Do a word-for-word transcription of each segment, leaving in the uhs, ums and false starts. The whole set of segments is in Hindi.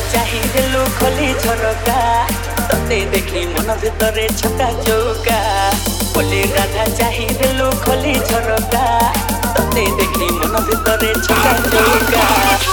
चाहिदेलु खोली झरका तते देखी मन भितरे छका चौका बोले राधा चाहिदेलु खोली झरका तते देखी मन भितरे छका चौका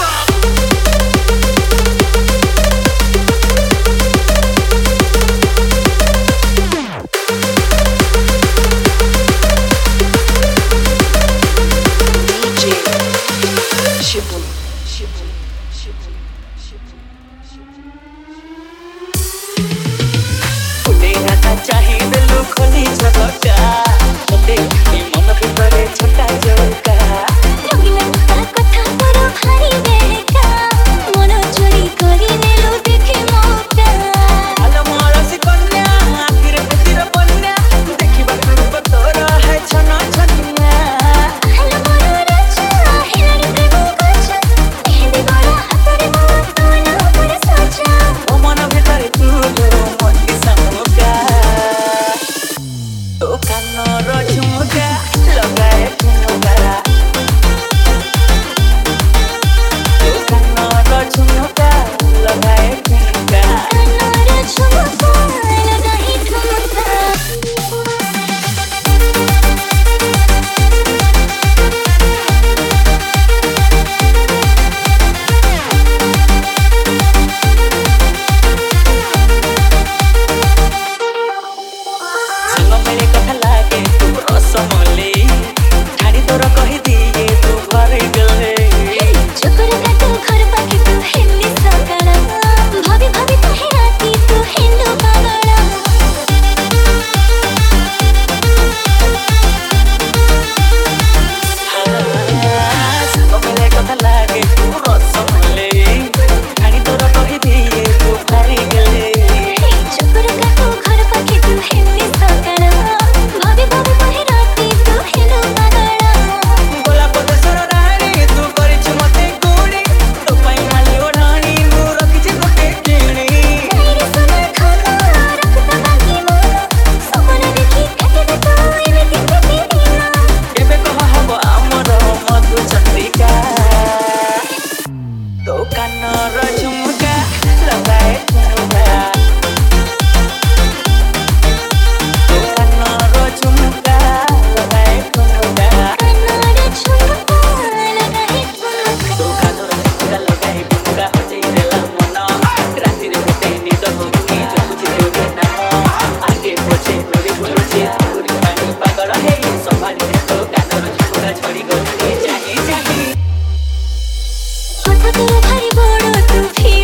चाहिदेलु खोली झरका तते देखी मन भितरे छका चौका कथा पर भारी बेका मन चोरी करी नेलु देखे मौका आलो मरसी कन्या आखिर पुतिर बन्या देखिबा रूप तोर है छन छनिया आलो मोर राजा हेलानी प्रेम गछ एहे बड़ा हातरे मो तोन पर सजा ओ मन भितरे तू मन समुका तो कानर झुमका लगाए ठुमका तो कानर झुमका लगाए ठुमका कानर झुमका लगाई ठुमका मेरे कथा लागे तू रसमले ठाड़ी तोर कही दिए तू भरे गले चोकर काटू घर पाखी तू हेली सकाळा भाभी भाभी कहे राती तू हेलो पागळा मेरे कथा लागे तू रसमले ठाड़ी तोर कही दिए तू भरे गले चोकर काटू घर पाखी तू हेली सकाळा भाभी भाभी कहे राती तू हेलो पागळा गोला पदेशर रानी तू करिछु मते गुणी तो पाई माली ओढाणी मु रखिछि गोटे किणी तेरे सुनर खाना रखता बाकी मोर सपन देखी काटे तो एमिति प्रीति दिना केबे कह हबो आमर मधु चंद्रिका तो कानर झुमका लगाए ठुमका तो कानर झुमका लगाए ठुमका कानर झुमका लगाई ठुमका तो कानर झुमका लगाए ठुमका हो जाई रेला मन राति रे होते निद होनी जपुछि देउगे नाम आगे पछे नदी बुलुछि पुरी पानी पागल हे संभाली तो कानर झुमका छड़ी गली चाहे चाहे हठात भारी बड़ तू